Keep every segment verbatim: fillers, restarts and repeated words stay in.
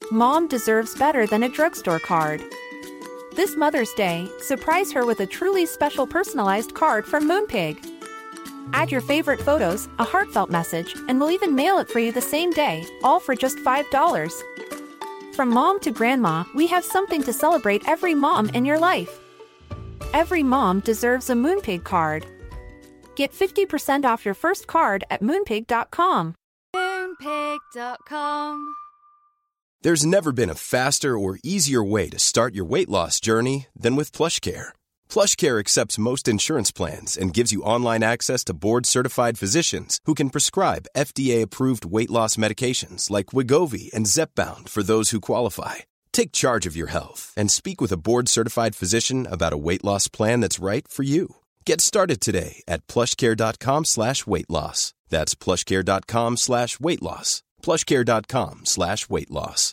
Mom deserves better than a drugstore card. This Mother's Day, surprise her with a truly special personalized card from Moonpig. Add your favorite photos, a heartfelt message, and we'll even mail it for you the same day, all for just five dollars. From mom to grandma, we have something to celebrate every mom in your life. Every mom deserves a Moonpig card. Get fifty percent off your first card at moonpig dot com. moonpig dot com. There's never been a faster or easier way to start your weight loss journey than with PlushCare. PlushCare accepts most insurance plans and gives you online access to board-certified physicians who can prescribe F D A-approved weight loss medications like Wegovy and Zepbound for those who qualify. Take charge of your health and speak with a board-certified physician about a weight loss plan that's right for you. Get started today at plushcare.com slash weight loss. That's plushcare.com slash weight loss. plushcare.com slash weight loss.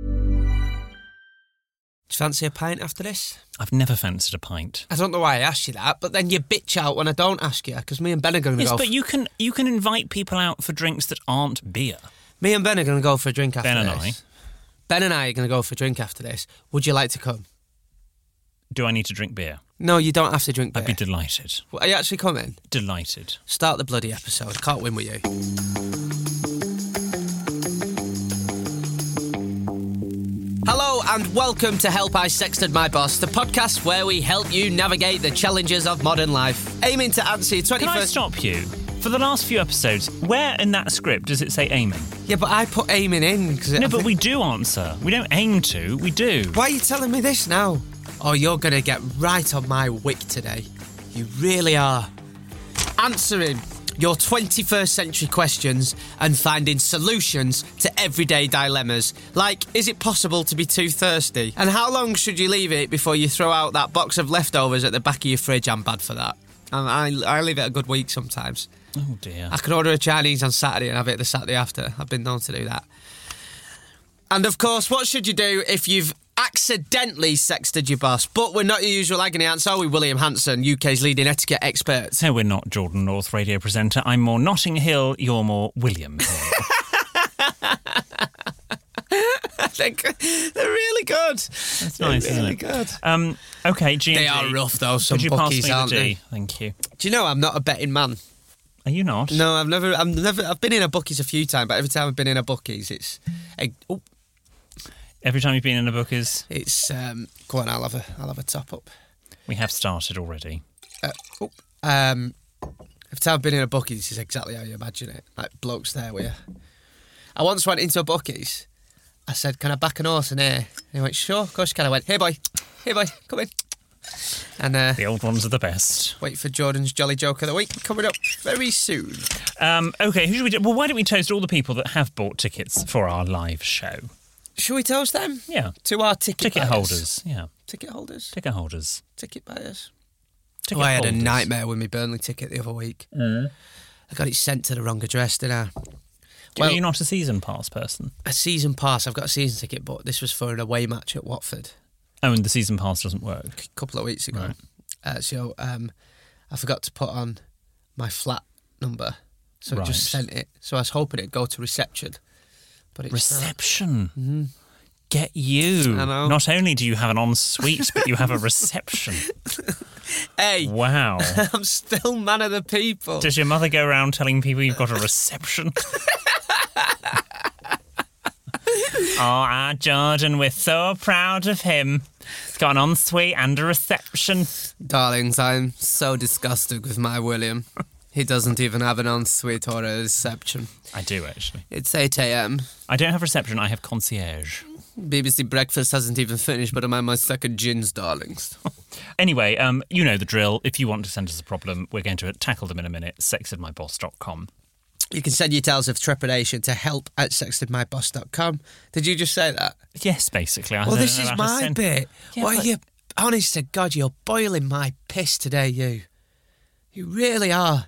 Do you fancy a pint after this? I've never fancied a pint. I don't know why I asked you that, but then you bitch out when I don't ask you, because me and Ben are going to yes, go... Yes, but f- you can you can invite people out for drinks that aren't beer. Me and Ben are going to go for a drink after Ben this. and I. Ben and I are going to go for a drink after this. Would you like to come? Do I need to drink beer? No, you don't have to drink beer. I'd be delighted. Well, are you actually coming? Delighted. Start the bloody episode. I can't win with you. Hello and welcome to Help I Sexted My Boss, the podcast where we help you navigate the challenges of modern life, aiming to answer your twenty-first... Can I stop you? For the last few episodes, where in that script does it say aiming? Yeah, but I put aiming in. Cause no, I but think... we do answer. We don't aim to, we do. Why are you telling me this now? Oh, you're going to get right on my wick today. You really are. Answering your twenty-first century questions and finding solutions to everyday dilemmas. Like, is it possible to be too thirsty? And how long should you leave it before you throw out that box of leftovers at the back of your fridge? I'm bad for that. And I, I leave it a good week sometimes. Oh, dear. I can order a Chinese on Saturday and have it the Saturday after. I've been known to do that. And, of course, what should you do if you've accidentally sexted your boss? But we're not your usual agony aunt, are we, William Hanson, U K's leading etiquette expert? So we're not Jordan North, radio presenter. I'm more Notting Hill, you're more William Hill. I think they're really good. That's nice, they're really isn't it? good. Um, OK, G and G. They are rough, though. Some Could you bookies, pass me aren't the G? they? Thank you. Do you know I'm not a betting man? Are you not? No, I've never. I've never. I've been in a bookies a few times, but every time I've been in a bookies, it's. A, oh, Every time you've been in a book is... It's, um... Go on, I'll have a, I'll have a top-up. We have started already. Uh, oh, um... Every time I've been in a bookies, this is exactly how you imagine it. Like, blokes there with you. I once went into a bookies. I said, can I back an horse in here? And he went, sure, of course you can. I went, hey, boy. Hey, boy, come in. And, uh... The old ones are the best. Wait for Jordan's Jolly Joke of the Week, coming up very soon. Um, OK, who should we do? Well, why don't we toast all the people that have bought tickets for our live show? Should we toast them? Yeah. To our ticket Ticket buyers. holders, yeah. Ticket holders? Ticket holders. Ticket buyers. Ticket oh, I had holders. a nightmare with my Burnley ticket the other week. Mm. I got it sent to the wrong address, didn't I? Well, are you not a season pass person? A season pass. I've got a season ticket, but this was for an away match at Watford. Oh, and the season pass doesn't work? A couple of weeks ago. Right. Uh, so um, I forgot to put on my flat number, so Right. it just sent it. So I was hoping it'd go to reception. But it's Reception? Mm-hmm. Get you. I know. Not only do you have an ensuite, but you have a reception. Hey, Wow. I'm still man of the people. Does your mother go around telling people you've got a reception? Oh, our Jordan, we're so proud of him. He's got an ensuite and a reception. Darlings, I'm so disgusted with my William. He doesn't even have an ensuite or a reception. I do, actually. It's eight a.m. I don't have reception, I have concierge. B B C Breakfast hasn't even finished, but I'm on my second gins, darlings. Anyway, um, you know the drill. If you want to send us a problem, we're going to tackle them in a minute. sexted my boss dot com. You can send your tales of trepidation to help at sexted my boss dot com. Did you just say that? Yes, basically. I Well, don't this know is how to my send- bit. Yeah, Why, but- you... Honest to God, you're boiling my piss today, you. You really are.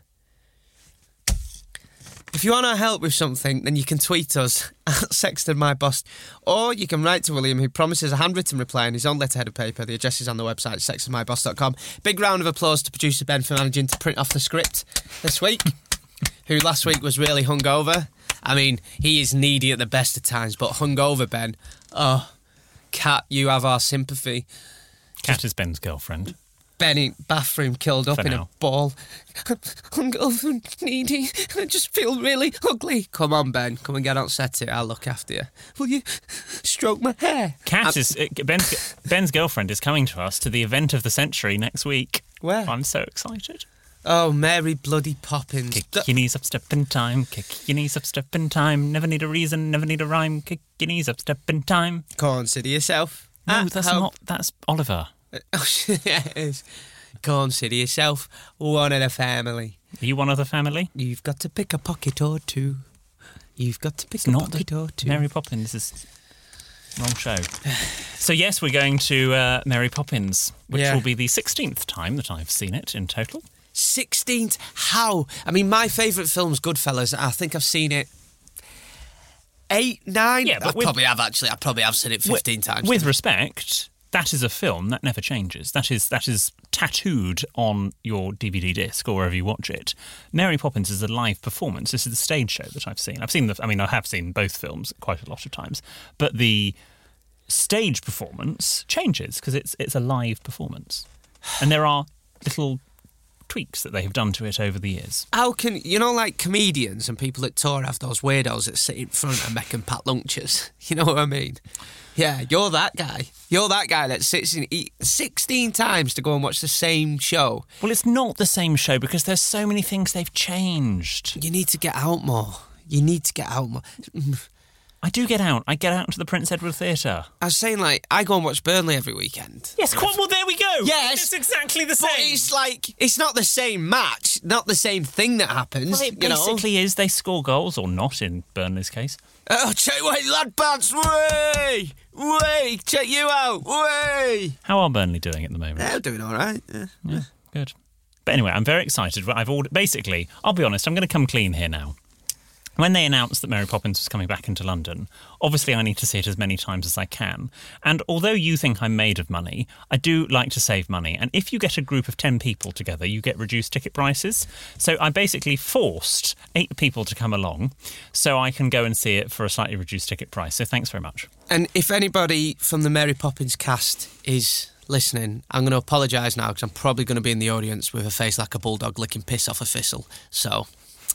If you want our help with something, then you can tweet us at sextedmyboss, or you can write to William, who promises a handwritten reply in his own letterhead of paper. The address is on the website, sexted my boss dot com. Big round of applause to producer Ben for managing to print off the script this week, who last week was really hungover. I mean, he is needy at the best of times, but hungover, Ben. Oh, Kat, you have our sympathy. Kat is Ben's girlfriend. Ben in bathroom killed up For in now. a ball. Hungover, needy, I just feel really ugly. Come on, Ben, come and get on set it. I'll look after you. Will you stroke my hair? Kat I'm- is uh, Ben's, Ben's girlfriend is coming to us to the event of the century next week. Where? I'm so excited. Oh, Mary bloody Poppins. Kick D- your knees up, step in time. Kick your knees up, step in time. Never need a reason, never need a rhyme. Kick your knees up, step in time. Consider yourself. No, Ah, that's how- not. That's Oliver. Oh, yeah, it is. Consider yourself one of the family. Are you one of the family? You've got to pick a pocket or two. You've got to pick It's a not pocket the or two. Mary Poppins is wrong show. So yes, we're going to uh, Mary Poppins, which Yeah. will be the sixteenth time that I've seen it in total. sixteenth? How? I mean, my favourite film's Goodfellas. I think I've seen it eight, nine. Yeah, but I with- probably have actually. I probably have seen it fifteen with, times. With respect, that is a film that never changes. That is that is tattooed on your D V D disc or wherever you watch it. Mary Poppins is a live performance. This is the stage show that I've seen. I've seen the. I mean, I have seen both films quite a lot of times, but the stage performance changes because it's it's a live performance, and there are little tweaks that they have done to it over the years. How can, you know, like comedians and people at tour have those weirdos that sit in front and make and pack lunches? You know what I mean? Yeah, you're that guy. You're that guy that sits in eat sixteen times to go and watch the same show. Well, it's not the same show because there's so many things they've changed. You need to get out more. You need to get out more. I do get out. I get out to the Prince Edward Theatre. I was saying, like, I go and watch Burnley every weekend. Yes, quite, well, there we go. Yes. It's exactly the But same. it's like, it's not the same match, not the same thing that happens, Well, it you know. basically is they score goals, or not in Burnley's case. Oh, check, wait, lad pants, way! Way! Check you out, way! How are Burnley doing at the moment? They're doing all right. Yeah. Yeah, good. But anyway, I'm very excited. I've ordered, basically, I'll be honest, I'm going to come clean here now. When they announced that Mary Poppins was coming back into London, obviously I need to see it as many times as I can. And although you think I'm made of money, I do like to save money. And if you get a group of ten people together, you get reduced ticket prices. So I basically forced eight people to come along so I can go and see it for a slightly reduced ticket price. So thanks very much. And if anybody from the Mary Poppins cast is listening, I'm going to apologise now because I'm probably going to be in the audience with a face like a bulldog licking piss off a thistle. So,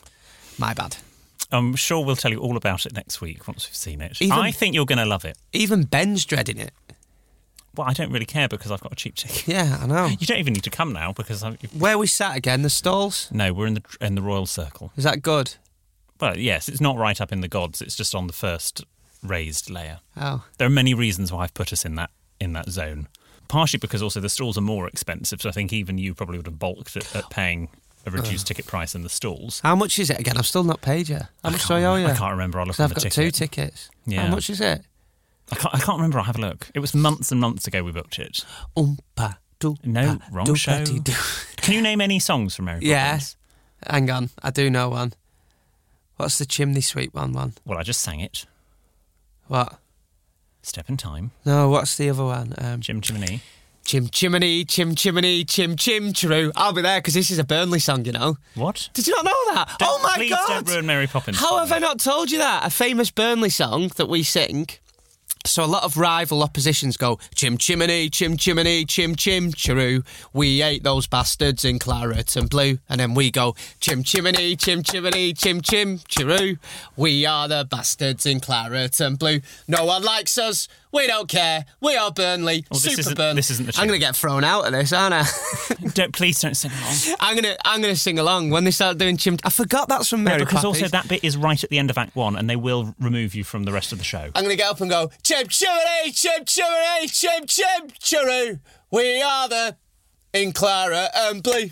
my bad. I'm sure we'll tell you all about it next week once we've seen it. Even- I think you're going to love it. Even Ben's dreading it. Well, I don't really care because I've got a cheap ticket. Yeah, I know. You don't even need to come now because I, Where we sat again, the stalls? no, we're in the in the Royal Circle. Is that good? Well, yes, it's not right up in the gods. It's just on the first raised layer. Oh. There are many reasons why I've put us in that in that zone. Partially because also the stalls are more expensive, so I think even you probably would have balked at, at paying a reduced ticket price in the stalls. How much is it again? I've still not paid you. How much do I can't owe remember- you? I can't remember. I'll look 'Cause on I've the got ticket. two tickets. Yeah. How much is it? I can't, I can't remember. I'll have a look. It was months and months ago we booked it. Oompa doo. No, pa, wrong doo, show. pa, dee, doo. Can you name any songs from Mary Yeah. Poppins? Hang on, I do know one. What's the chimney sweep one one? Well, I just sang it. What? Step in Time. No, what's the other one? Um, Chim Chimney. chim chimney, chim chimney, chim chim chiroo. I'll be there because this is a Burnley song, you know. What? Did you not know that? Don't- oh my please god! don't ruin Mary Poppins. How for have me. I not told you that? A famous Burnley song that we sing. So a lot of rival oppositions go, chim chimney, chim chimney, chim chim chiroo. We ate those bastards in claret and blue. And then we go, chim chimney, chim chimney, chim chim chiroo. We are the bastards in claret and blue. No one likes us. We don't care. We are Burnley. Well, this Super isn't- Burnley. this isn't the I'm tune. going to get thrown out of this, aren't I? Don't, please don't sing along. I'm going to I'm gonna sing along when they start doing chim... I forgot that's from Mary No, because Poppins. also that bit is right at the end of Act One and they will remove you from the rest of the show. I'm going to get up and go, chim chimney, chim chimney, chim chim chiroo. We are the in claret and blue.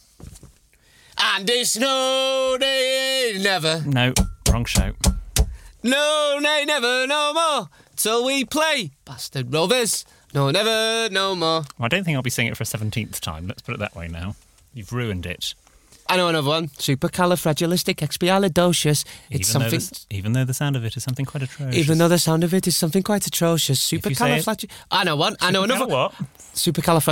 And it's no day never, No, wrong show. no nay never, no more, till we play Bastard Rovers. No, never, no more. Well, I don't think I'll be singing it for a seventeenth time. Let's put it that way now. You've ruined it. I know another one. Supercalifragilisticexpialidocious. It's even, though something... the, even though the sound of it is something quite atrocious. Even though the sound of it is something quite atrocious. you say it- Supercalifragi... I know one. I know Supercal another... what?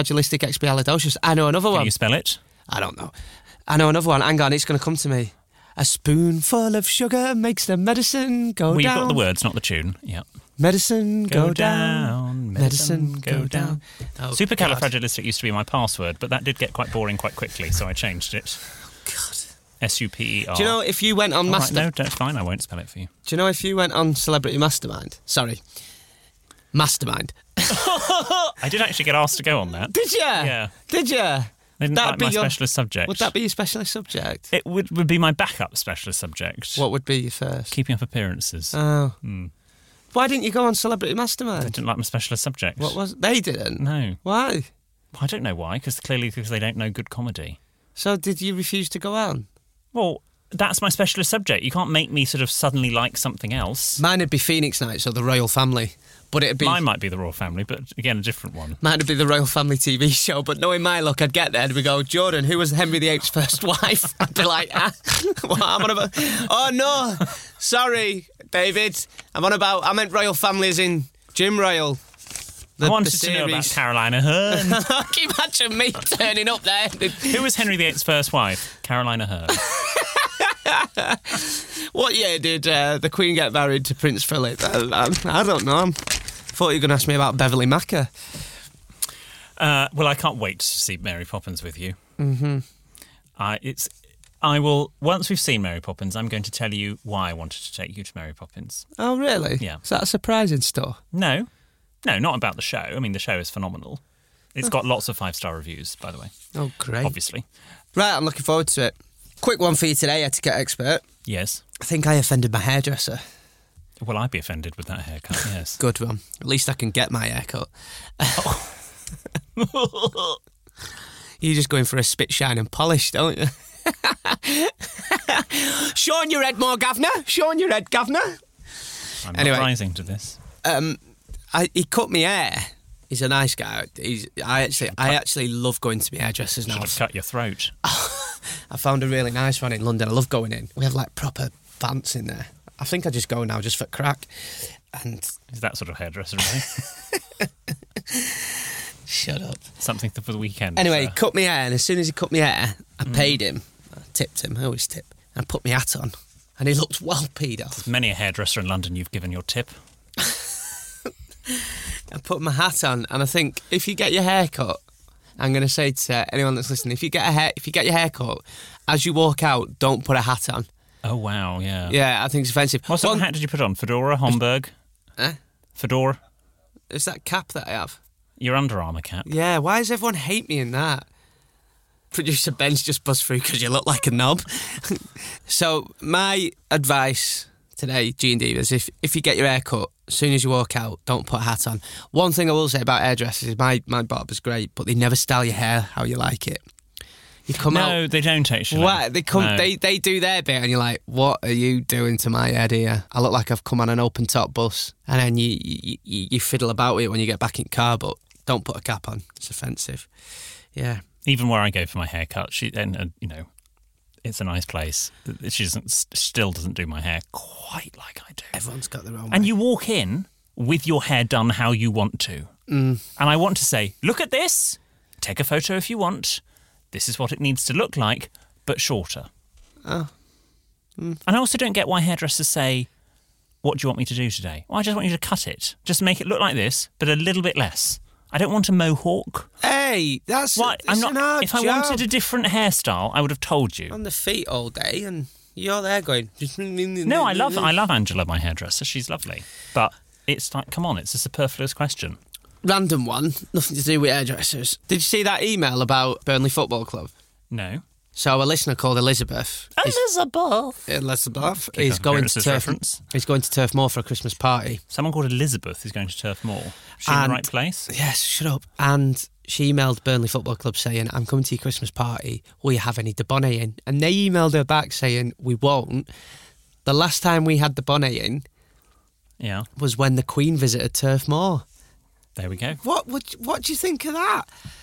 Supercalifragilisticexpialidocious. I know another Can one. you spell it? I don't know. I know another one. Hang on, it's going to come to me. A spoonful of sugar makes the medicine go Well, you've down. got the words, not the tune. Yeah. Medicine go, Go down. down, Medicine medicine go go down. Oh, Supercalifragilistic used to be my password, but that did get quite boring quite quickly, so I changed it. God. S U P E R. Do you know if you went on All right, Master... no, that's fine. I won't spell it for you. Do you know if you went on Celebrity Mastermind? Sorry. Mastermind. I did actually get asked to go on that. Did you? Yeah. Did you? They didn't That'd like be my your- specialist subject. Would that be your specialist subject? It would, would be my backup specialist subject. What would be your first? Keeping up appearances. Oh. Hmm. Why didn't you go on Celebrity They Mastermind? didn't like my specialist subject. What was They didn't? No. Why? I don't know why, because clearly because they don't know good comedy. So did you refuse to go on? Well, that's my specialist subject. You can't make me sort of suddenly like something else. Mine would be Phoenix Nights or the Royal Family. But it'd be... Mine might be the Royal Family, but again, a different one. Mine would be the Royal Family T V show, but knowing my luck, I'd get there and we go, Jordan, who was Henry the Eighth's first wife? I'd be like, ah, what, I'm on about... Oh, no, sorry, David. I'm on about... I meant Royal Family as in Jim Royal. The, I wanted the to know about series. Carolina Hearn. Can you imagine me turning up there? Who was Henry the Eighth's first wife? Carolina Hearn. What year did uh, the Queen get married to Prince Philip? I, I, I don't know. I thought you were going to ask me about Beverly Macker. Uh, well, I can't wait to see Mary Poppins with you. Mm-hmm. I, it's, I will, once we've seen Mary Poppins, I'm going to tell you why I wanted to take you to Mary Poppins. Oh, really? Yeah. Is that a surprising store? No. No, not about the show. I mean, the show is phenomenal. It's got lots of five-star reviews, by the way. Oh, great. Obviously. Right, I'm looking forward to it. Quick one for you today, etiquette expert. Yes. I think I offended my hairdresser. Well, I'd be offended with that haircut, yes. Good one. At least I can get my haircut. You're just going for a spit, shine and polish, don't you? Showing your head more, Governor. Showing your head, Governor. I'm Anyway. not rising to this. Um, I, he cut me hair. He's a nice guy. He's, I actually, I actually love going to my hairdressers now. Should have cut your throat. I found a really nice one in London. I love going in. We have like proper pants in there. I think I just go now just for crack. And Is that sort of hairdresser, really? shut up. Something for the weekend. Anyway, he uh, cut me hair, and as soon as he cut me hair, I paid him. I tipped him. I always tip. And I put my hat on, and he looked well peed off. many a hairdresser in London you've given your tip. I put my hat on, and I think if you get your hair cut, I'm going to say to anyone that's listening, if you get a hair, if you get your hair cut, as you walk out, don't put a hat on. Oh, wow, yeah. Yeah, I think it's offensive. What sort One- of hat did you put on? Fedora, Homburg? Eh? Fedora? It's that cap that I have. Your Under Armour cap? Yeah, why does everyone hate me in that? Producer Ben's just buzzed through because you look like a knob. So my advice today, G and D, is if, if you get your hair cut, as soon as you walk out, don't put a hat on. One thing I will say about hairdressers is my, my barber's great, but they never style your hair how you like it. You come no, out... they don't actually. What? They come. No. They they do their bit, and you're like, "What are you doing to my head here?" I look like I've come on an open top bus, and then you you, you you fiddle about with it when you get back in car. But don't put a cap on; it's offensive. Yeah. Even where I go for my haircut, she and uh, you know, it's a nice place. She doesn't, still doesn't do my hair quite like I do. Everyone's got their own. And way. you walk in with your hair done how you want to. Mm. And I want to say, look at this. Take a photo if you want. This is what it needs to look like, but shorter. Oh. Mm. And I also don't get why hairdressers say, what do you want me to do today? Well, I just want you to cut it. Just make it look like this, but a little bit less. I don't want a mohawk. Hey, that's Why? it's I'm not. an hard If I job. wanted a different hairstyle, I would have told you. on the feet all day, and you're there going. No, I love I love Angela, my hairdresser. She's lovely. But it's like, come on, it's a superfluous question. Random one, nothing to do with hairdressers. Did you see that email about Burnley Football Club? No. So a listener called Elizabeth. is- Elizabeth. Elizabeth Keep is up going to appearances Turf. reference. He's going to Turf Moor for a Christmas party. Someone called Elizabeth is going to Turf Moor. Is she in And- the right place? Yes, shut up. And she emailed Burnley Football Club saying, "I'm coming to your Christmas party. Will you have any de Bonnet in?" And they emailed her back saying, "We won't." The last time we had de Bonnet in Yeah. was when the Queen visited Turf Moor. There we go. What would what do you think of that?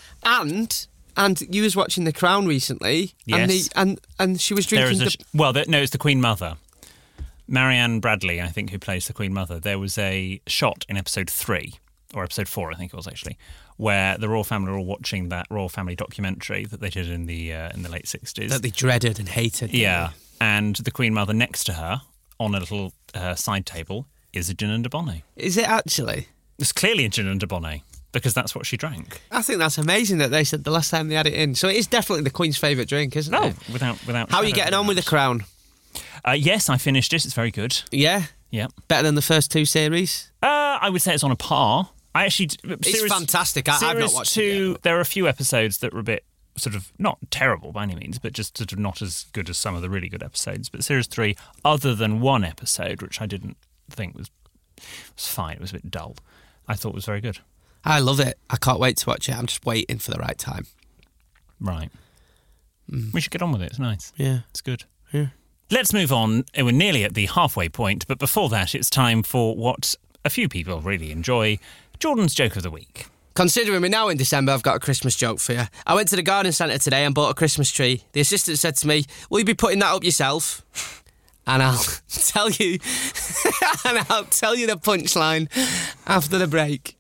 And and you was watching The Crown recently, and Yes. the, and and she was There drinking is a the. sh- well, there, no, it's the Queen Mother. Marianne Bradley, I think, who plays the Queen Mother. There was a shot in episode three, or episode four, I think it was actually, where the royal family were all watching that royal family documentary that they did in the uh, in the late sixties. that they dreaded and hated. Yeah. and the Queen Mother next to her on a little uh, side table is a gin and debonnaire. Is it actually? It's clearly a gin and debonnaire because that's what she drank. I think that's amazing that they said the last time they had it in. So it is definitely the Queen's favourite drink, isn't No, it? without without. How are you shadow getting of on with The doubt. Crown? Uh, yes, I finished it. It's very good. Yeah? Yeah. Better than the first two series? Uh, I would say it's on a par. I actually. It's fantastic. I, I've not series watched two, it yet. There are a few episodes that were a bit sort of not terrible by any means, but just sort of not as good as some of the really good episodes. But series three, other than one episode, which I didn't think was was fine, it was a bit dull, I thought was very good. I love it. I can't wait to watch it. I'm just waiting for the right time. Right. Mm. We should get on with it. It's nice. Yeah. It's good. Yeah. Let's move on. We're nearly at the halfway point, but before that, it's time for what a few people really enjoy, Jordan's Joke of the Week. Considering we're now in December, I've got a Christmas joke for you. I went to the garden centre today and bought a Christmas tree. The assistant said to me, "Will you be putting that up yourself?" And I'll tell you, and I'll tell you the punchline after the break.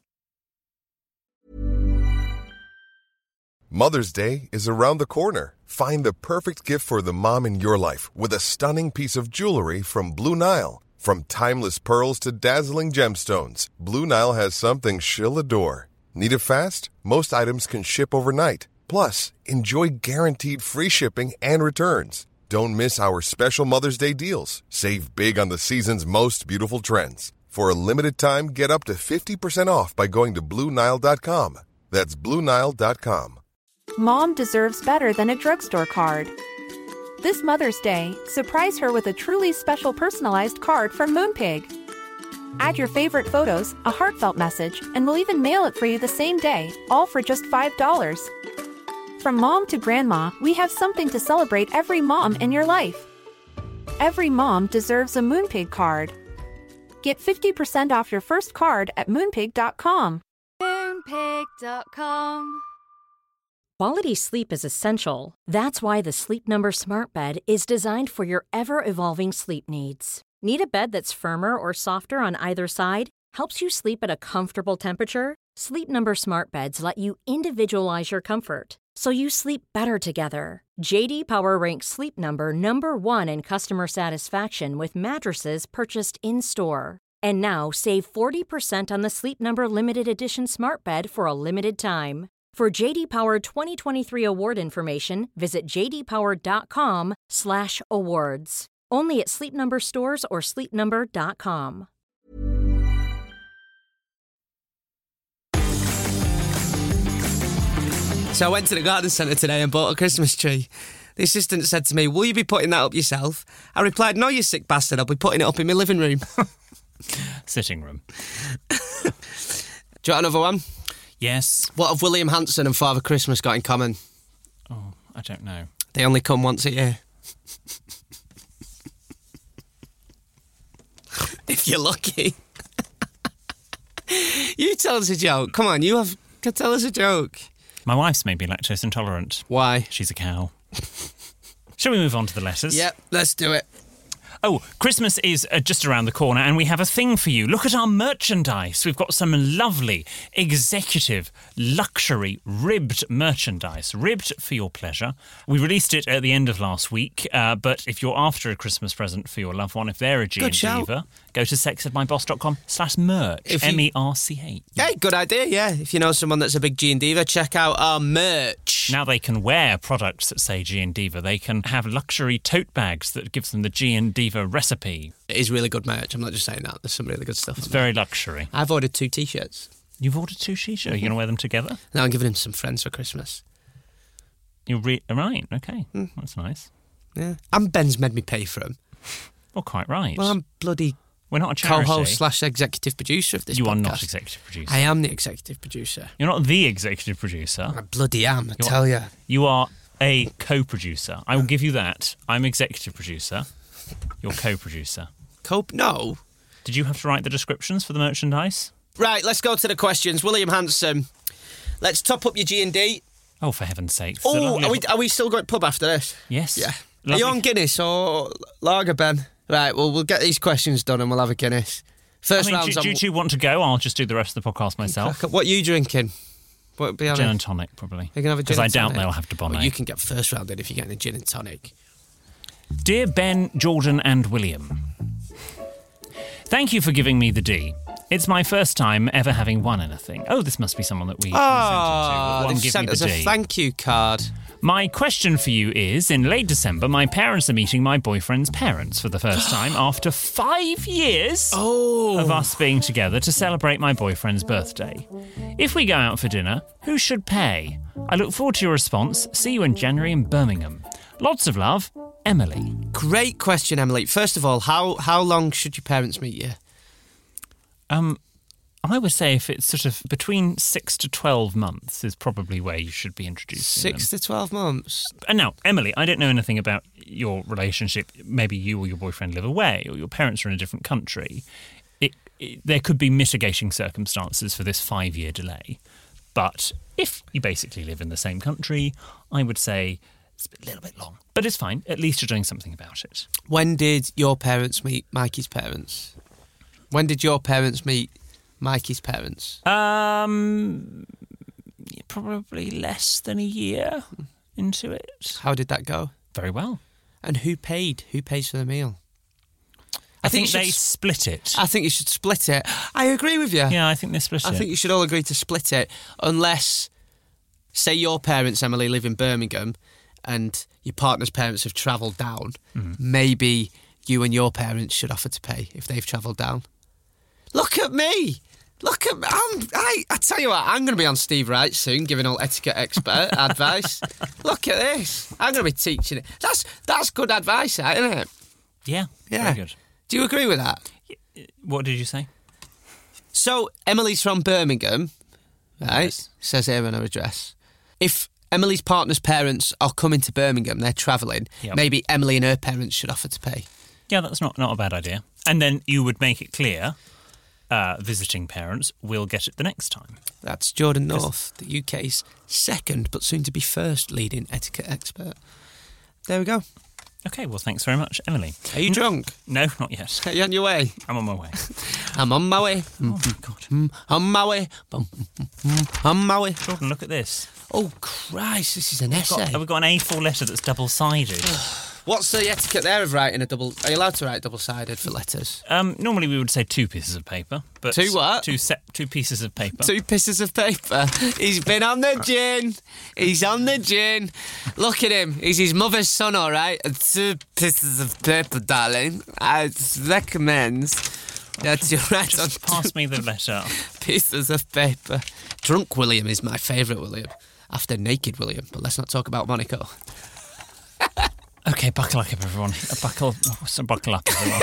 Mother's Day is around the corner. Find the perfect gift for the mom in your life with a stunning piece of jewelry from Blue Nile. From timeless pearls to dazzling gemstones, Blue Nile has something she'll adore. Need it fast? Most items can ship overnight. Plus, enjoy guaranteed free shipping and returns. Don't miss our special Mother's Day deals. Save big on the season's most beautiful trends. For a limited time, get up to fifty percent off by going to Blue Nile dot com. That's Blue Nile dot com. Mom deserves better than a drugstore card. This Mother's Day, surprise her with a truly special personalized card from Moonpig. Add your favorite photos, a heartfelt message, and we'll even mail it for you the same day, all for just five dollars. From mom to grandma, we have something to celebrate every mom in your life. Every mom deserves a Moonpig card. Get fifty percent off your first card at moonpig dot com. Moonpig dot com. Quality sleep is essential. That's why the Sleep Number Smart Bed is designed for your ever-evolving sleep needs. Need a bed that's firmer or softer on either side? Helps you sleep at a comfortable temperature? Sleep Number Smart Beds let you individualize your comfort, so you sleep better together. J D Power ranks Sleep Number number one in customer satisfaction with mattresses purchased in-store. And now save forty percent on the Sleep Number Limited Edition Smart Bed for a limited time. For J D Power twenty twenty-three award information, visit j d power dot com slash awards. Only at Sleep Number stores or sleep number dot com. So I went to the garden centre today and bought a Christmas tree. The assistant said to me, "Will you be putting that up yourself?" I replied, "No, you sick bastard, I'll be putting it up in my living room." Sitting room. Do you want another one? Yes. What have William Hanson and Father Christmas got in common? Oh, I don't know. They only come once a year. If you're lucky. You tell us a joke. Come on, you have to tell us a joke. My wife's made me lactose intolerant. Why? She's a cow. Shall we move on to the letters? Yep, let's do it. Oh, Christmas is uh, just around the corner and we have a thing for you. Look at our merchandise. We've got some lovely, executive, luxury, ribbed merchandise. Ribbed for your pleasure. We released it at the end of last week, uh, but if you're after a Christmas present for your loved one, if they're a G and Diva, go to sexedmyboss.com slash merch, M E R C H. Hey, good idea, yeah. If you know someone that's a big G and Diva, check out our merch. Now they can wear products that say G and Diva. They can have luxury tote bags that gives them the G and Diva recipe. It is really good merch. I'm not just saying that. There's some really good stuff. It's very luxury. I've ordered two T-shirts. You've ordered two t-shirts? Are you going to wear them together? Now I'm giving them to some friends for Christmas. You're re- right, okay. Mm. That's nice. Yeah. And Ben's made me pay for them. Well, quite right. Well, I'm bloody We're not a charity. co-host slash executive producer of this You podcast. are not executive producer. I am the executive producer. You're not the executive producer. I bloody am, I You're, tell you. You are a co-producer. I will give you that. I'm executive producer. You're co-producer. Co- no. Did you have to write the descriptions for the merchandise? Right, let's go to the questions. William Hanson, let's top up your G and D. Oh, for heaven's sake. Oh, are we, are we still going pub after this? Yes. Yeah. Lovely. Are you on Guinness or lager, Ben? Right, well, we'll get these questions done and we'll have a Guinness. First I mean, round's do, do you on... two want to go? I'll just do the rest of the podcast myself. What are you drinking? What, be gin and tonic, probably. You're going to have a gin Because I and doubt tonic? they'll have to Well, bonnet. you can get first round in if you're getting a gin and tonic. Dear Ben, Jordan and William, thank you for giving me the D. It's my first time ever having won anything. Oh, this must be someone that we, we Oh, sent it to. One, they've give sent me us the a D. thank you card. My question for you is, in late December, my parents are meeting my boyfriend's parents for the first time after five years Oh. of us being together to celebrate my boyfriend's birthday. If we go out for dinner, who should pay? I look forward to your response. See you in January in Birmingham. Lots of love, Emily. Great question, Emily. First of all, how, how long should your parents meet you? Um... I would say if it's sort of between six to twelve months is probably where you should be introducing Six them. to twelve months. And now, Emily, I don't know anything about your relationship. Maybe you or your boyfriend live away or your parents are in a different country. It, it, there could be mitigating circumstances for this five-year delay. But if you basically live in the same country, I would say it's a little bit long. But it's fine. At least you're doing something about it. When did your parents meet Mikey's parents? When did your parents meet Mikey's parents? Um, probably less than a year into it. How did that go? Very well. And who paid? Who pays for the meal? I, I think, think they should, split it. I think you should split it. I agree with you. Yeah, I think they split I it. think you should all agree to split it, unless, say, your parents, Emily, live in Birmingham and your partner's parents have travelled down. Mm. Maybe you and your parents should offer to pay if they've travelled down. Look at me! Look at me. I'm, I, I tell you what, I'm going to be on Steve Wright soon, giving all etiquette expert advice. Look at this. I'm going to be teaching it. That's that's good advice, isn't it? Yeah, Yeah. very good. Do you agree with that? What did you say? So, Emily's from Birmingham, right? Yes. Says here on her address. If Emily's partner's parents are coming to Birmingham, they're travelling, Yep. maybe Emily and her parents should offer to pay. Yeah, that's not, not a bad idea. And then you would make it clear uh, visiting parents will get it the next time. That's Jordan North, the U K's second, but soon to be first leading etiquette expert. There we go. Okay, well, thanks very much, Emily. Are you drunk? No, not yet. Are you on your way? I'm on my way. I'm on my way. Oh, my God. Mm, on my way. Mm, mm, mm, On my way. Jordan, look at this. Oh, Christ, this is an We've essay. got, we've got an A four letter that's double-sided. What's the etiquette there of writing a double... Are you allowed to write double-sided for letters? Um, normally we would say two pieces of paper. But Two what? Two, se- two pieces of paper. Two pieces of paper. He's been on the gin. He's on the gin. Look at him. He's his mother's son, all right? And two pieces of paper, darling. I recommend that you write on Just pass me the letter. pieces of paper. Drunk William is my favourite William. After Naked William. But let's not talk about Monaco. Okay, buckle up, everyone. Buckle, so buckle up, everyone.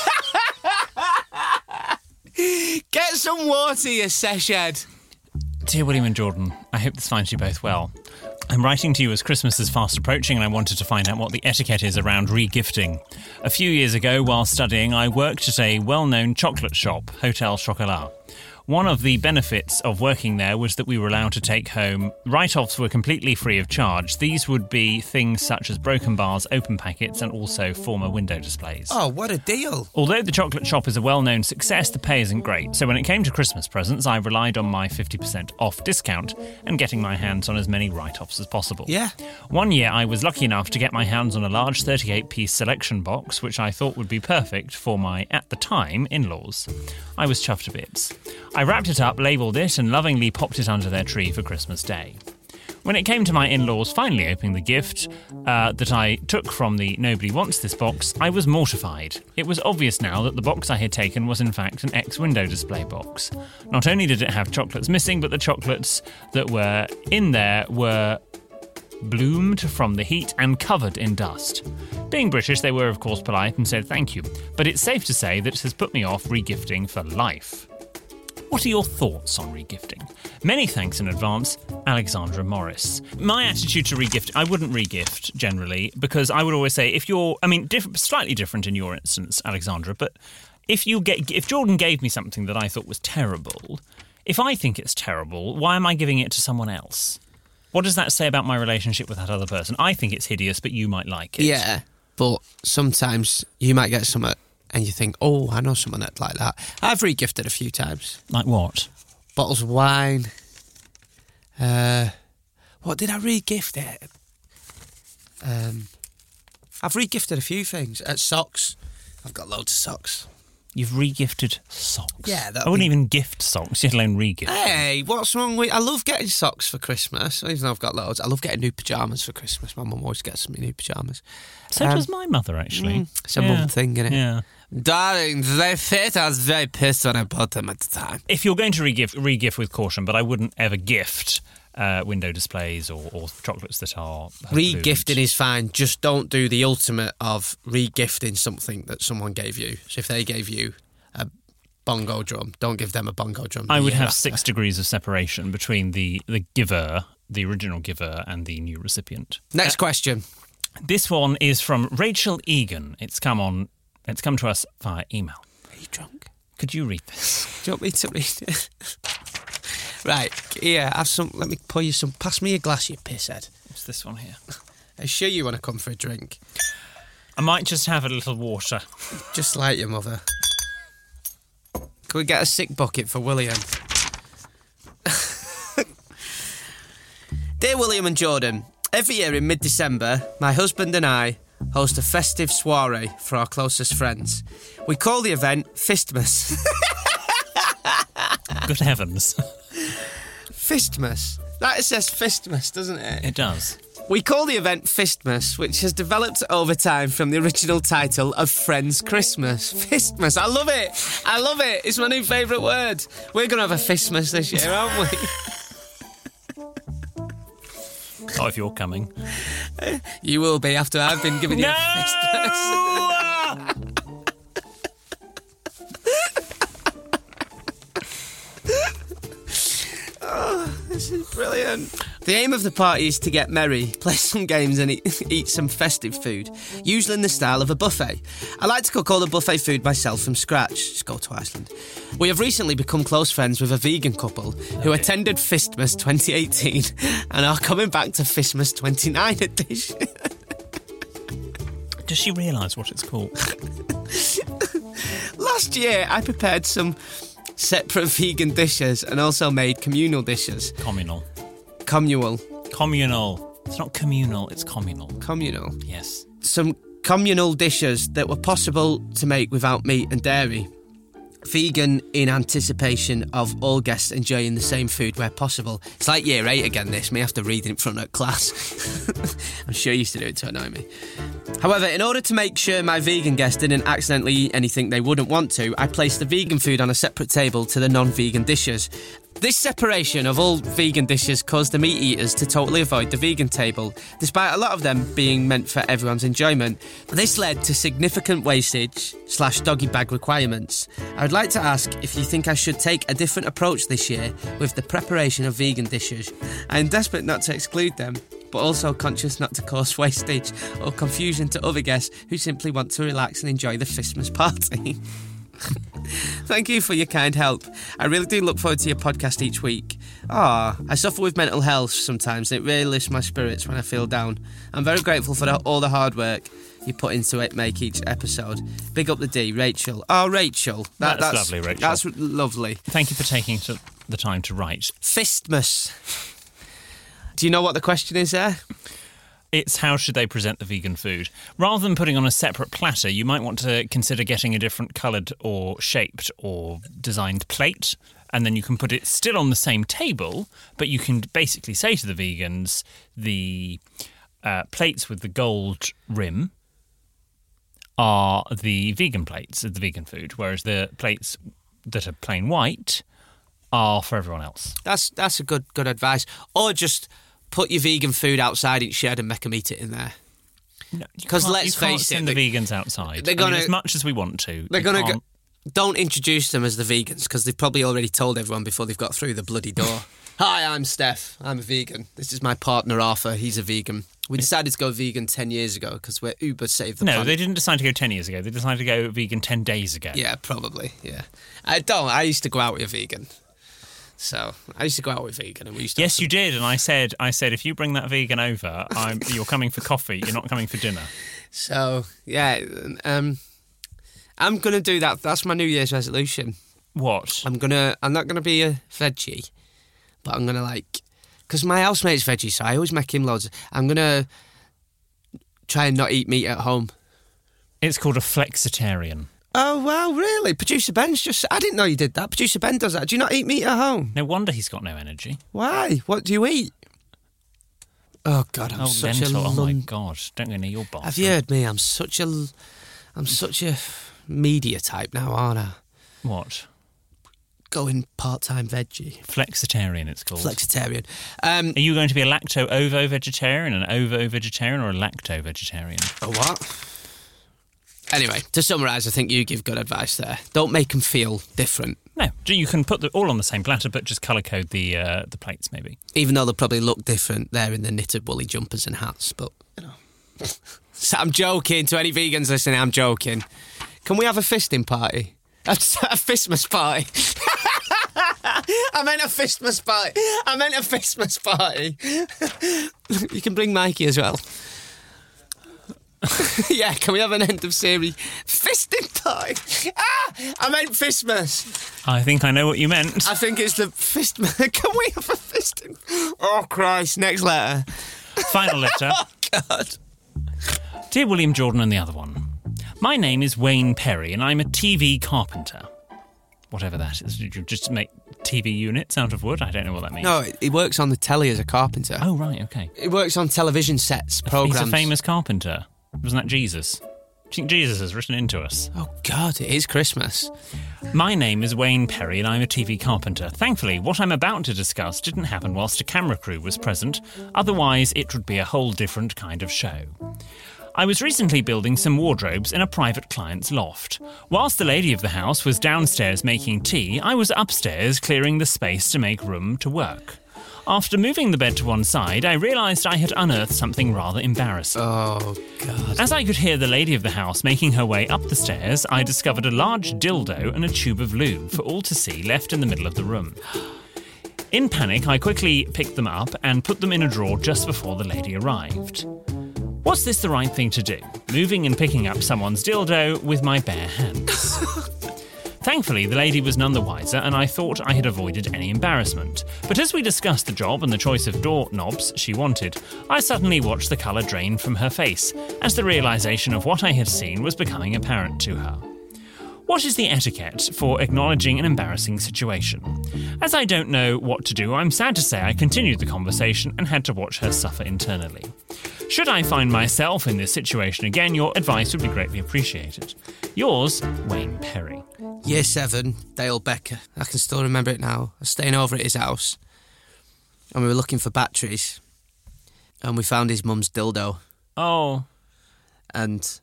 Get some water, you seshed. Dear William and Jordan, I hope this finds you both well. I'm writing to you as Christmas is fast approaching and I wanted to find out what the etiquette is around re-gifting. A few years ago, while studying, I worked at a well-known chocolate shop, Hotel Chocolat. One of the benefits of working there was that we were allowed to take home. Write-offs were completely free of charge. These would be things such as broken bars, open packets, and also former window displays. Oh, what a deal. Although the chocolate shop is a well-known success, the pay isn't great. So when it came to Christmas presents, I relied on my fifty percent off discount and getting my hands on as many write-offs as possible. Yeah. One year, I was lucky enough to get my hands on a large thirty-eight piece selection box, which I thought would be perfect for my, at the time, in-laws. I was chuffed to bits. I wrapped it up, labelled it, and lovingly popped it under their tree for Christmas Day. When it came to my in-laws finally opening the gift uh, that I took from the Nobody Wants This box, I was mortified. It was obvious now that the box I had taken was in fact an ex-window display box. Not only did it have chocolates missing, but the chocolates that were in there were bloomed from the heat and covered in dust. Being British, they were of course polite and said thank you, but it's safe to say that it has put me off re-gifting for life. What are your thoughts on regifting? Many thanks in advance, Alexandra Morris. My attitude to regift, I wouldn't regift generally, because I would always say if you're, I mean, diff- slightly different in your instance, Alexandra, but if you get, if Jordan gave me something that I thought was terrible, if I think it's terrible, why am I giving it to someone else? What does that say about my relationship with that other person? I think it's hideous, but you might like it. Yeah, but sometimes you might get something and you think, oh, I know someone that's like that. I've re-gifted a few times. Like what? Bottles of wine. Uh, what did I re-gift it? Um, I've re-gifted a few things. Uh, socks. I've got loads of socks. You've re-gifted socks? Yeah. I wouldn't even gift socks, let alone re-gift. Hey, what's wrong with... I love getting socks for Christmas, even though I've got loads. I love getting new pyjamas for Christmas. My mum always gets me new pyjamas. So um, does my mother, actually. Mm, it's a yeah. mum thing, isn't it? Yeah. Darling, they fit. I was very pissed when I bought them at the time. If you're going to re-gift, re-gift with caution, but I wouldn't ever gift uh, window displays or, or chocolates that are... Re-gifting is fine. Just don't do the ultimate of re-gifting something that someone gave you. So if they gave you a bongo drum, don't give them a bongo drum. I would have after. six degrees of separation between the, the giver, the original giver, and the new recipient. Next uh, question. This one is from Rachel Egan. It's come on. It's come to us via email. Are you drunk? Could you read this? Do you want me to read it? Right, here, have some. Let me pour you some. Pass me a glass, you pisshead. What's this one here? Are you sure you want to come for a drink? I might just have a little water. Just like your mother. Can we get a sick bucket for William? Dear William and Jordan, every year in mid-December, my husband and I host a festive soiree for our closest friends. We call the event Fistmas. Good heavens. Fistmas. That says Fistmas, doesn't it? It does. We call the event Fistmas, which has developed over time from the original title of Friends Christmas. Fistmas. I love it. I love it. It's my new favourite word. We're going to have a Fistmas this year, aren't we? Oh, if you're coming. You will be after I've been giving you no! a Fistmas. Oh, this is brilliant. The aim of the party is to get merry, play some games and eat, eat some festive food, usually in the style of a buffet. I like to cook all the buffet food myself from scratch. Just go to Iceland. We have recently become close friends with a vegan couple who okay. attended Fistmas twenty eighteen and are coming back to Fistmas twenty-nine edition. Does she realise what it's called? Last year, I prepared some separate vegan dishes and also made communal dishes. Communal. Communal. Communal. It's not communal, it's communal. Communal. Yes. Some communal dishes that were possible to make without meat and dairy. Vegan in anticipation of all guests enjoying the same food where possible. It's like year eight again, this. Me have to read in front of class. I'm sure you used to do it to annoy me. However, in order to make sure my vegan guests didn't accidentally eat anything they wouldn't want to, I placed the vegan food on a separate table to the non-vegan dishes. This separation of all vegan dishes caused the meat eaters to totally avoid the vegan table, despite a lot of them being meant for everyone's enjoyment. This led to significant wastage slash doggy bag requirements. I would like to ask if you think I should take a different approach this year with the preparation of vegan dishes. I am desperate not to exclude them, but also conscious not to cause wastage or confusion to other guests who simply want to relax and enjoy the Fistmas party. Thank you for your kind help. I really do look forward to your podcast each week. Ah, I suffer with mental health sometimes and it really lifts my spirits when I feel down. I'm very grateful for the, all the hard work you put into it, make each episode. Big up the D, Rachel. Oh, Rachel. That, that's, that's lovely, Rachel. That's lovely. Thank you for taking to the time to write. Fistmas. Do you know what the question is there? It's how should they present the vegan food? Rather than putting on a separate platter, you might want to consider getting a different coloured or shaped or designed plate, and then you can put it still on the same table, but you can basically say to the vegans, the uh, plates with the gold rim are the vegan plates of the vegan food, whereas the plates that are plain white are for everyone else. That's that's a good good advice. Or just put your vegan food outside each shed and make them eat it in there. Because no, let's you face can't it, send the vegans outside. They're gonna, I mean, as much as we want to. They're going to go, don't introduce them as the vegans because they've probably already told everyone before they've got through the bloody door. Hi, I'm Steph. I'm a vegan. This is my partner Arthur. He's a vegan. We decided to go vegan ten years ago because we're uber save the no, planet. No, they didn't decide to go ten years ago. They decided to go vegan ten days ago. Yeah, probably. Yeah, I don't. I used to go out with a vegan. So I used to go out with vegan, and we used to. Yes, you did, and I said, I said, if you bring that vegan over, I'm, you're coming for coffee. You're not coming for dinner. So yeah, um, I'm gonna do that. That's my New Year's resolution. What? I'm gonna. I'm not gonna be a veggie, but I'm gonna like, because my housemate's veggie, so I always make him loads. I'm gonna try and not eat meat at home. It's called a flexitarian. Oh, wow, really? Producer Ben's just... I didn't know you did that. Producer Ben does that. Do you not eat meat at home? No wonder he's got no energy. Why? What do you eat? Oh, God, I'm oh, such lentil. a... Oh, my lun- God. Don't go near your bathroom. Have you heard me? I'm such a... I'm such a media type now, aren't I? What? Going part-time veggie. Flexitarian, it's called. Flexitarian. Um, Are you going to be a lacto-ovo vegetarian, an ovo vegetarian, or a lacto vegetarian? A what? Anyway, to summarise, I think you give good advice there. Don't make them feel different. No, you can put them all on the same platter, but just colour code the uh, the plates, maybe. Even though they'll probably look different, they're in the knitted woolly jumpers and hats, but, you know. So I'm joking. To any vegans listening, I'm joking. Can we have a fisting party? A, a Fistmas party. I meant a Fistmas party. I meant a Fistmas party. You can bring Mikey as well. Yeah, can we have an end of series fisting party? Ah, I meant Fistmas. I think I know what you meant. I think it's the Fistmas. Can we have a fisting? Oh, Christ. Next letter. Final letter. Oh, God. Dear William Jordan and the other one, my name is Wayne Perry and I'm a T V carpenter. Whatever that is. Did you just make T V units out of wood? I don't know what that means. No, he works on the telly as a carpenter. Oh, right, okay. He works on television sets, programmes. He's a famous carpenter. Wasn't that Jesus? Do you think Jesus has written into us? Oh, God, it is Christmas. My name is Wayne Perry and I'm a T V carpenter. Thankfully, what I'm about to discuss didn't happen whilst a camera crew was present. Otherwise, it would be a whole different kind of show. I was recently building some wardrobes in a private client's loft. Whilst the lady of the house was downstairs making tea, I was upstairs clearing the space to make room to work. After moving the bed to one side, I realised I had unearthed something rather embarrassing. Oh, God. As I could hear the lady of the house making her way up the stairs, I discovered a large dildo and a tube of lube for all to see left in the middle of the room. In panic, I quickly picked them up and put them in a drawer just before the lady arrived. Was this the right thing to do? Moving and picking up someone's dildo with my bare hands. Thankfully, the lady was none the wiser and I thought I had avoided any embarrassment. But as we discussed the job and the choice of door knobs she wanted, I suddenly watched the colour drain from her face as the realisation of what I had seen was becoming apparent to her. What is the etiquette for acknowledging an embarrassing situation? As I don't know what to do, I'm sad to say I continued the conversation and had to watch her suffer internally. Should I find myself in this situation again, your advice would be greatly appreciated. Yours, Wayne Perry. Year seven, Dale Becker. I can still remember it now. I was staying over at his house and we were looking for batteries and we found his mum's dildo. Oh. And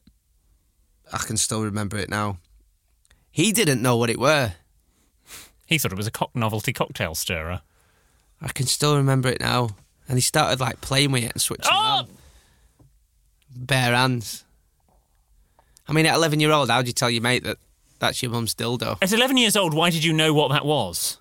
I can still remember it now. He didn't know what it were. He thought it was a cock novelty cocktail stirrer. I can still remember it now. And he started like playing with it and switching Oh! on. Bare hands. I mean, at eleven year old, how do you tell your mate that that's your mum's dildo? At eleven years old, why did you know what that was?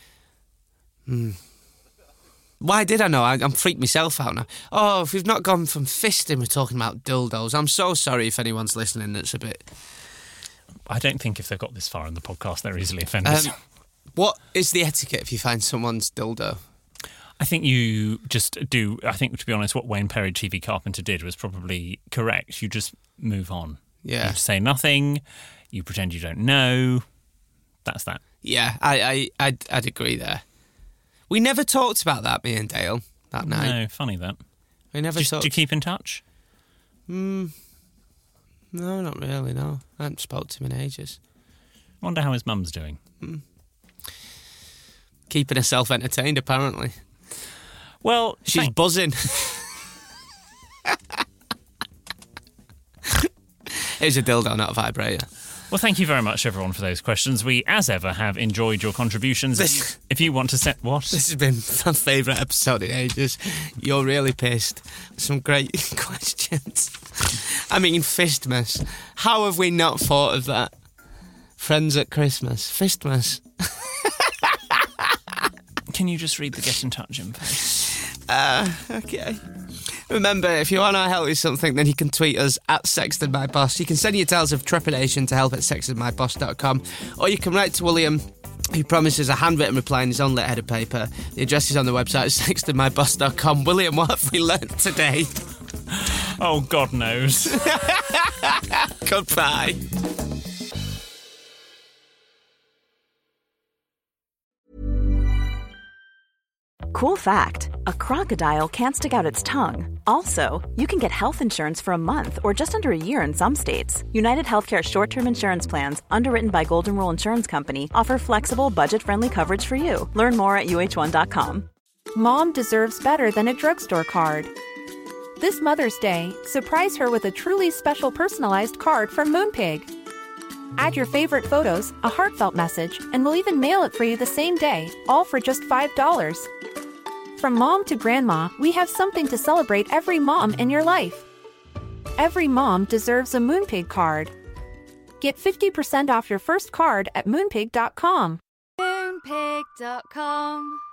Hmm. Why did I know? I, I'm freaked myself out now. Oh, if we've not gone from fisting, we're talking about dildos. I'm so sorry if anyone's listening that's a bit... I don't think if they've got this far in the podcast, they're easily offended. Um, what is the etiquette if you find someone's dildo? I think you just do, I think, to be honest, what Wayne Perry, T V carpenter, did was probably correct. You just move on. Yeah. You say nothing. You pretend you don't know. That's that. Yeah, I, I, I'd, I'd agree there. We never talked about that, me and Dale, that night. No, funny that. We never Just, talked... do you keep in touch? Hmm... No, not really, no. I haven't spoke to him in ages. Wonder how his mum's doing. Hmm. Keeping herself entertained, apparently. Well, she's thank- buzzing. It's a dildo, not a vibrator. Well, thank you very much, everyone, for those questions. We, as ever, have enjoyed your contributions. This, if you want to set... What? This has been my favourite episode in ages. You're really pissed. Some great questions. I mean, Fistmas. How have we not thought of that? Friends at Christmas. Fistmas. Can you just read the get in touch info? Uh, okay. Remember, if you want our help with something, then you can tweet us at SextonMyBoss. You can send your tales of trepidation to help at sexton my boss dot com, or you can write to William, who promises a handwritten reply in his own letterhead paper. The address is on the website, sexton my boss dot com. William, what have we learnt today? Oh, God knows. Goodbye. Cool fact, a crocodile can't stick out its tongue. Also, you can get health insurance for a month or just under a year in some states. United Healthcare short-term insurance plans, underwritten by Golden Rule Insurance Company, offer flexible, budget-friendly coverage for you. Learn more at U H one dot com. Mom deserves better than a drugstore card. This Mother's Day, surprise her with a truly special personalized card from Moonpig. Add your favorite photos, a heartfelt message, and we'll even mail it for you the same day, all for just five dollars. From mom to grandma, we have something to celebrate every mom in your life. Every mom deserves a Moonpig card. Get fifty percent off your first card at moonpig dot com. Moonpig dot com